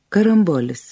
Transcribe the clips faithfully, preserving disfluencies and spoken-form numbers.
Karambolis.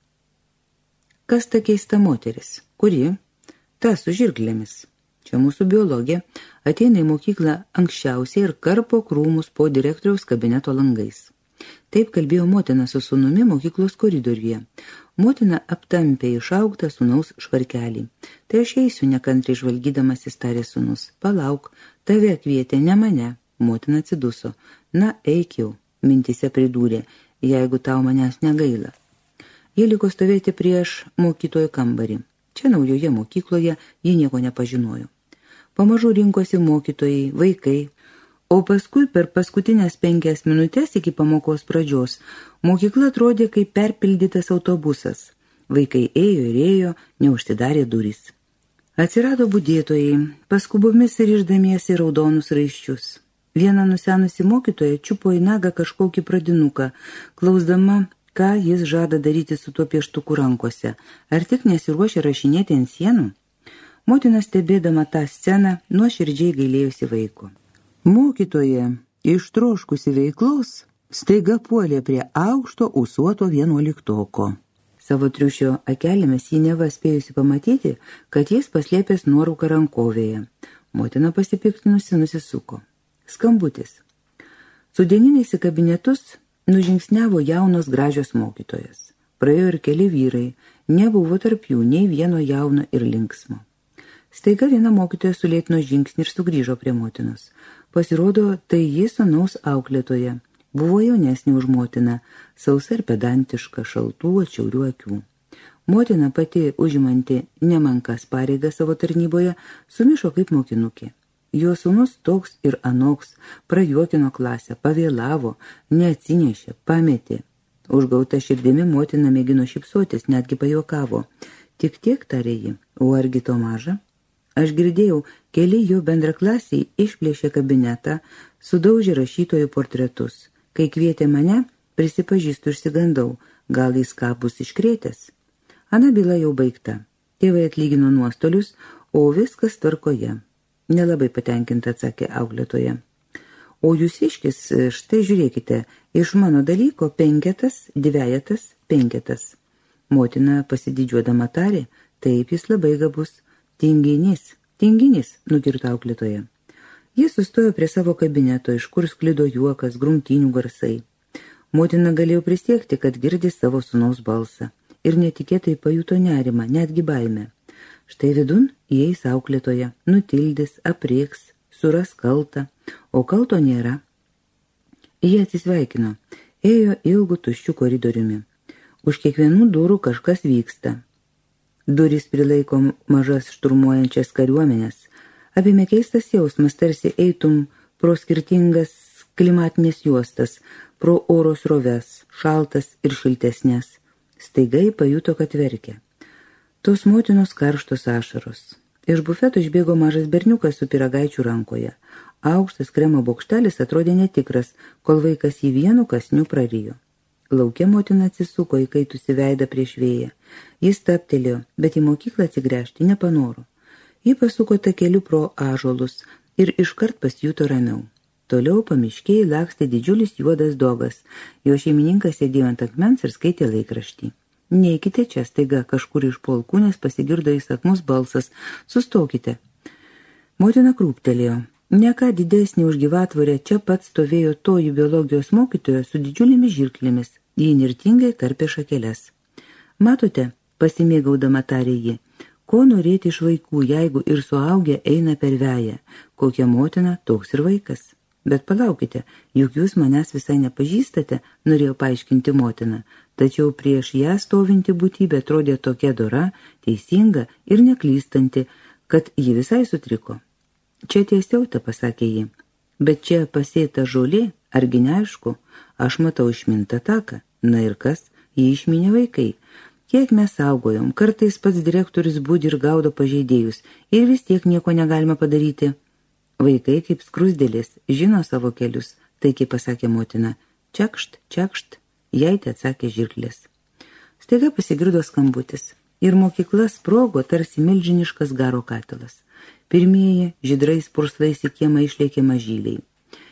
Kas ta keista moteris? Kuri? Ta su žirglėmis. Čia mūsų biologė ateina į mokyklą anksčiausiai ir karpo krūmus po direktoriaus kabineto langais. Taip kalbėjo motina su sūnumi mokyklos koridoriuje. Motina aptampė išaugtą sūnaus švarkelį. Tai aš eisiu nekantriai žvalgydamas įstarė sūnus. Palauk, tave kvietė, ne mane. Motina atsiduso. Na, eik jau, mintyse pridūrė, jeigu tau manęs negaila. Jie liko stovėti prieš mokytojo kambarį. Čia naujoje mokykloje ji nieko nepažinojo. Pamažu rinkosi mokytojai, vaikai, o paskui per paskutinės penkias minutės iki pamokos pradžios mokykla atrodė kaip perpildytas autobusas. Vaikai ėjo ir ėjo, neužsidarė durys. Atsirado budėtojai, paskubomis ir išdamiesi raudonus raiščius. Viena nusenusi mokytoja čiupo į nagą kažkokį pradinuką, klausdama, ką jis žada daryti su tuo pieštuku rankose. Ar tik nesiruošia rašinėti ant sienų? Motina stebėdama tą sceną nuoširdžiai gailėjusi vaiko. Mokytoja, ištroškusi veiklos, staiga puolė prie aukšto ūsuoto vienuoliktoko. Savo triušio akelėmis ji neva spėjusi pamatyti, kad jis paslėpęs nuorūką rankovėje. Motina pasipiktinusi nusisuko. Skambutis. Su dieniniais į kabinetus nužingsniavo jaunos gražios mokytojas. Praėjo ir keli vyrai, nebuvo tarp jų nei vieno jauno ir linksmo. Staiga viena mokytoja sulėtino žingsnį ir sugrįžo prie motinos. Pasirodo, tai jis sūnaus auklėtoja. Buvo jaunesnė už motiną, sausa ir pedantiška, šaltų atšiaurių akių. Motina pati užimanti nemenkas pareigas savo tarnyboje sumišo kaip mokinukė. Jo sūnus toks ir anoks, prajuokino klasę, pavėlavo, neatsinešė, pametė. Užgauta širdimi motina mėgino šypsotis, netgi pajuokavo. Tik tiek, tarė ji, o argi to maža? Aš girdėjau, keli jo bendraklasiai išplėšė kabinetą, sudaužė rašytojų portretus. Kai kvietė mane, prisipažįstu išsigandau, gal jis ką bus iškrėtęs. Ana byla jau baigta. Tėvai atlygino nuostolius, o viskas tvarkoje. Nelabai patenkinta, atsakė auklėtoja. O jūsiškis, štai žiūrėkite, iš mano dalyko penketas, dvejetas, penketas. Motina pasididžiuodama tarė, taip jis labai gabus. Tinginys, tinginys, nukirto auklėtoja. Jis sustojo prie savo kabineto, iš kur sklido juokas, grumtynių garsai. Motina galėjo prisiekti, kad girdi savo sūnaus balsą. Ir netikėtai pajuto nerimą, netgi baimę. Štai vidun įeis auklėtoja, nutildys, aprieks, suras kaltą, o kalto nėra. Jie atsisveikino, ėjo ilgu tuščiu koridoriumi. Už kiekvienų durų kažkas vyksta. Durys prilaiko mažas šturmuojančias kariuomenės. Apėmė keistas jausmas, tarsi eitum pro skirtingas klimatinės juostas, pro oro sroves, šaltas ir šiltesnės. Staigai pajuto, kad verkia. Tos motinos karštos ašaros. Iš bufeto išbėgo mažas berniukas su pyragaičių rankoje. Aukštas kremo bokštelis atrodė netikras, kol vaikas jį vienu kasniu prarijo. Lauke motina atsisuko įkaitusi veidą prieš vėją. Jis taptelėjo, bet į mokyklą atsigręžti nepanoro. Ji pasuko takeliu pro ąžuolus ir iškart pasijuto ramiau. Toliau pamiškėj lakstė didžiulis juodas dogas. Jo šeimininkas sėdėjo ant akmens ir skaitė laikraštį. Neikite čia, staiga kažkur iš po alkūnės pasigirdo įsakmus balsas. Sustokite. Motina krūptelėjo. Ne ką didesnį už gyvatvorę čia pat stovėjo toji biologijos mokytoja su didžiulėmis žirklėmis. Ji nirtingai tarpė šakeles. Matote, pasimėgaudama tarė ji, ko norėti iš vaikų, jeigu ir suaugę eina per veją. Kokia motina, toks ir vaikas. Bet palaukite, juk jūs manęs visai nepažįstate, norėjo paaiškinti motina. Tačiau prieš ją stovinti būtybė atrodė tokia dora, teisinga ir neklystanti, kad ji visai sutriko. Čia tiesiau, ta pasakė ji, bet čia pasėta žolė, argi neaišku, aš matau išmintą taką. Na ir kas, jį išminė vaikai. Kiek mes saugojom, kartais pats direktorius budi ir gaudo pažeidėjus ir vis tiek nieko negalima padaryti. Vaikai kaip skrusdėlės, žino savo kelius, taikiai pasakė motina. Čekšt, čekšt, jai te atsakė žirklės. Staiga pasigirdo skambutis ir mokykla sprogo tarsi milžiniškas garo katilas. Pirmieji žydrais purslais į kiemą išlėkė mažyliai.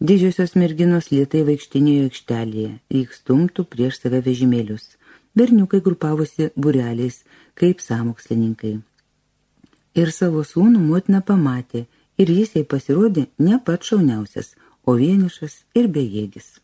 Didžiosios merginos lėtai vaikštinėjo aikštelėje, lyg stumtų prieš save vežimėlius. Berniukai grupavosi būreliais, kaip sąmokslininkai. Ir savo sūnų motina pamatė, ir jis jai pasirodė ne pats šauniausias, o vienišas ir bejėgis.